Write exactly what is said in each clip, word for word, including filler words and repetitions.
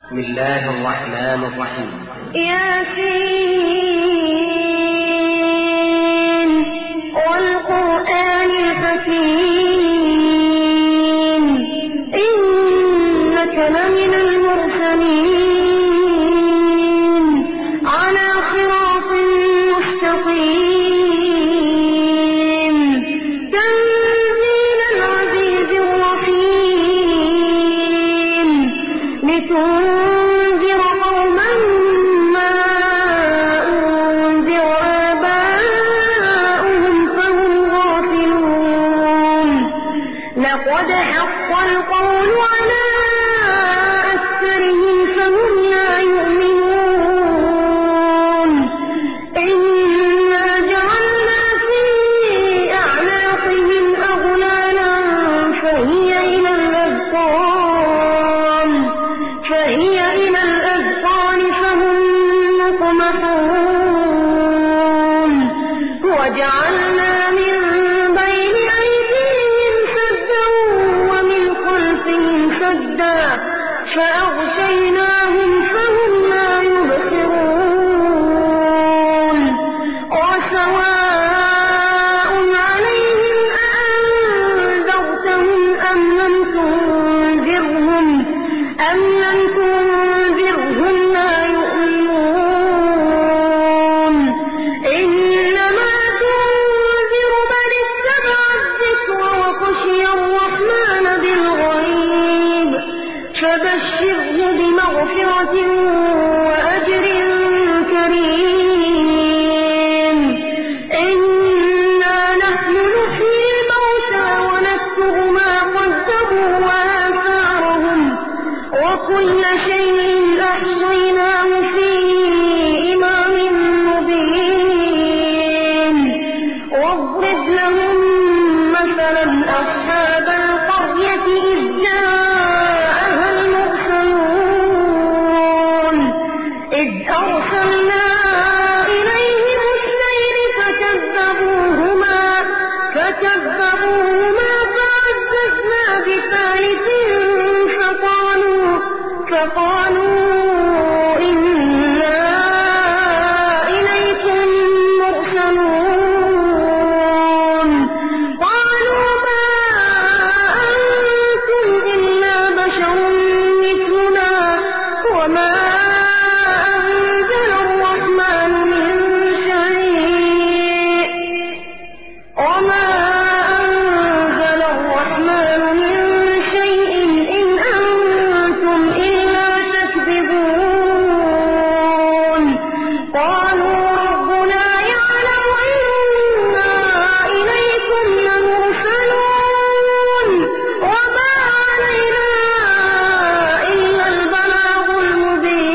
بسم الله الرحمن الرحيم. ياسين والقرآن الحكيم إنك لمن المرسلين على صراط مستقيم تنزيل العزيز الرحيم لتنذر قوما ما أنذر آباؤهم فهم غافلون لقد حق القول على أكثرهم فهم لا يؤمنون إنا جعلنا في أعناقهم أغلالا فهي إلى الأذقان فهي إلى الأذقان فهم مقمحون وجعلنا من بين أيديهم سدا ومن خلفهم سدا فأغشيناهم فهم لا يبصرون وسواء عليهم أأنذرتهم أم لم تنذرهم أم لم تنذرهم لا يؤمنون إنما تنذر من اتبع الذكر وخشي الرحمن بالغيب فبشره بمغفرة وأجر كريم إنا نحن نحيي الموتى ونكتب ما قدموا وآثارهم وكل شيء أحصيناه في إمام مبين واضرب لهم مثلا أصحاب القرية إذ جاءها المرسلون إذ أرسلنا إليهم اثنين فكذبوهما فكذبوهما فعززنا بثالث فقالوا فقالوا إنا إليكم مرسلون قالوا ما أنتم إلا بشر مثلنا وما أنزل الرحمن من شيء وما أنزل الرحمن من شيء إن أنتم إلا تكذبون قالوا ربنا يعلم إنا إليكم لمرسلون وما علينا إلا البلاغ المبين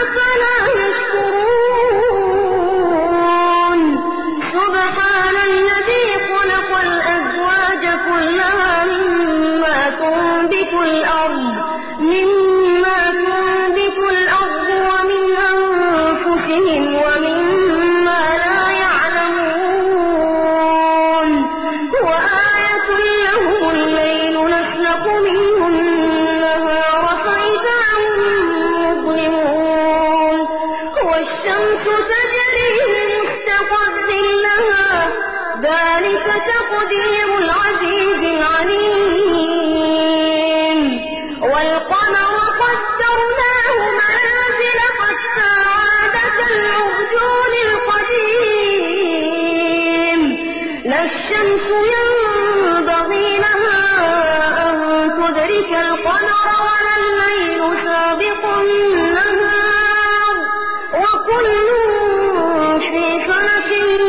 أفلا يشكرون سبحان الذي خلق الأزواج كلها مما تنبت الأرض مما تنبت الأرض ومن أنفسهم ومما لا يعلمون وآية لهم الليل نسلخ منه النهار فإذا هم مظلمون والشمس تجري لمستقر لها ذلك تقدير العزيز العليم والقمر قدرناه منازل حتى عاد كالعرجون القديم لا الشمس ينبغي لها أن تدرك القمر ولا الليل سابق النهار وكل في فلك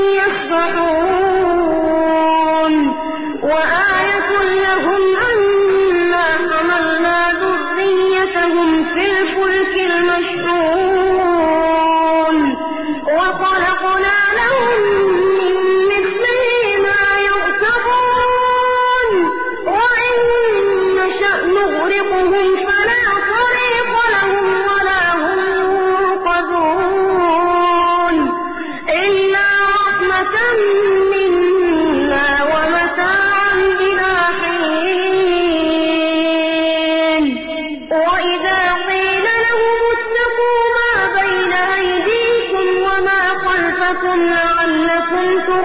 يسبحون وآية لهم أنا حملنا ذريتهم في الفلك المشحون وخلقنا لهم من مثله ما يركبون وإن نشأ نغرقهم فلا طريق لهم ولا هم ينقذون إلا رحمة منا ومتاعا إلى حين وإذا قيل لهم اتقوا ما بين أيديكم وما خلفكم لعلكم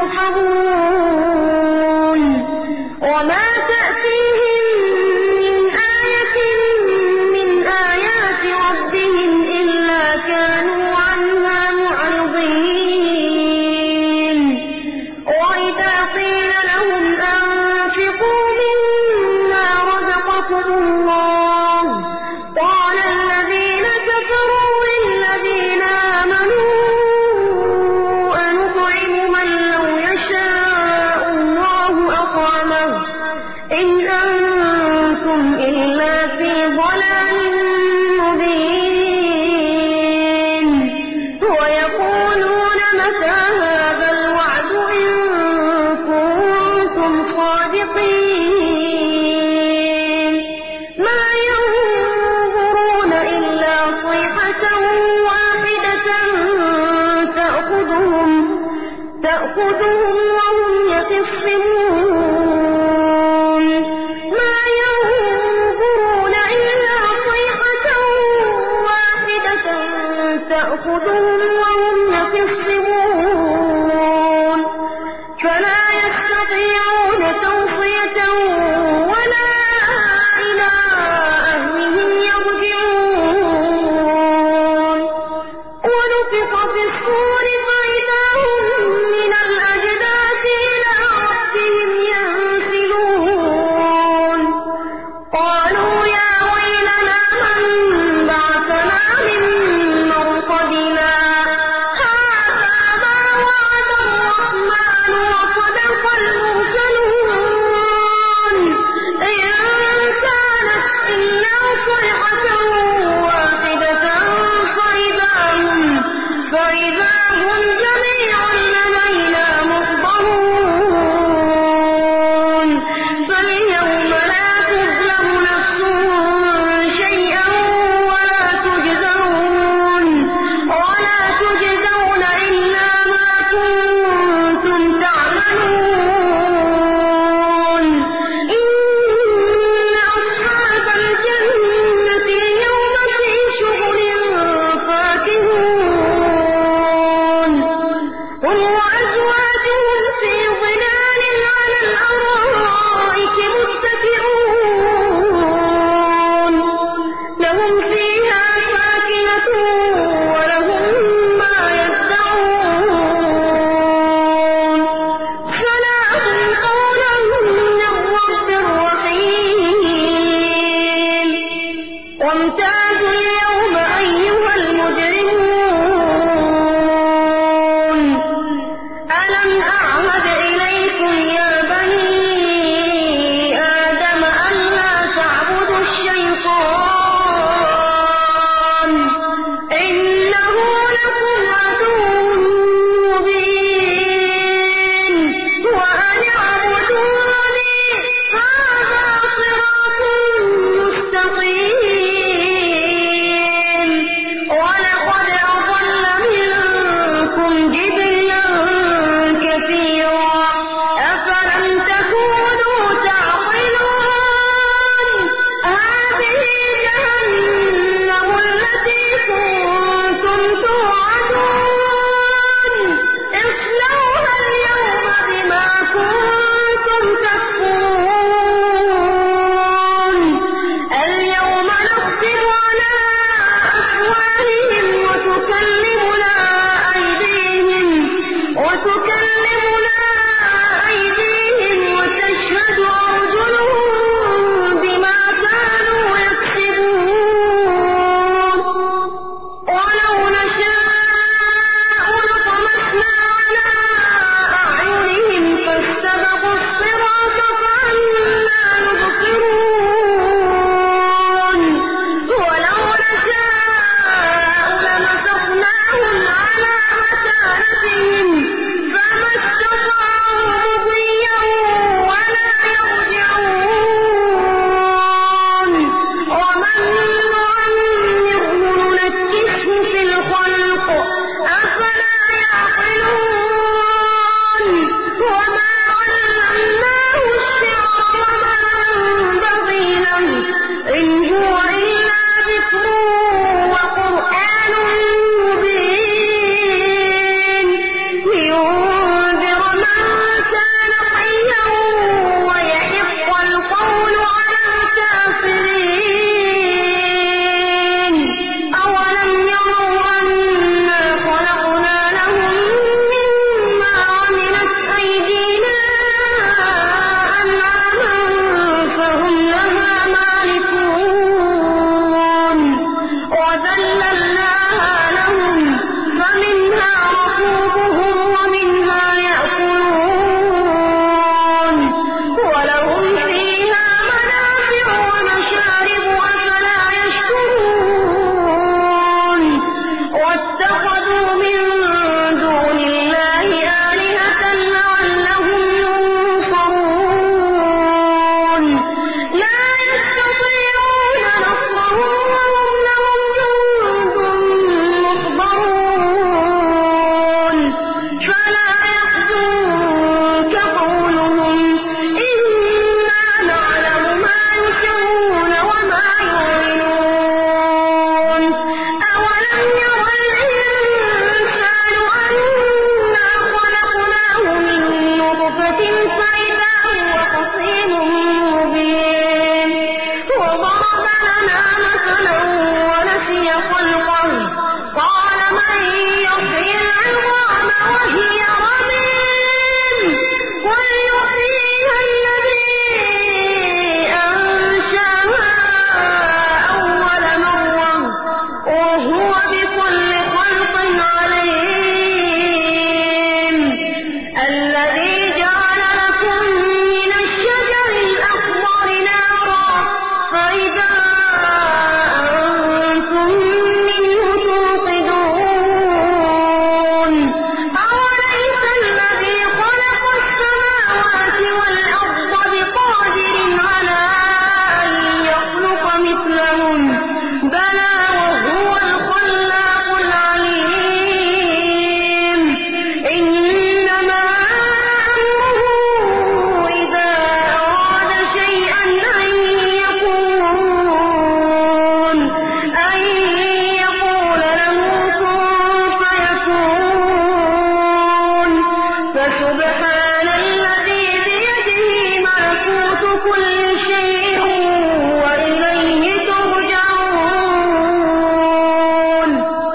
ترحمون وما تأتيهم من آية من آيات ربهم إلا كانوا عنها معرضين وإذا قيل لهم أنفقوا مما رزقكم الله قال الذين كفروا للذين آمنوا أنطعم من لو يشاء الله أطعمه إن أنتم إلا في ضلال مبين ويقولون متى هذا الوعد إن كنتم صادقين ما ينظرون إلا صيحة واحدة تأخذهم تأخذهم وهم يخصمون ما ينظرون إلا صيحة واحدة تأخذهم وهم يخصمون فلا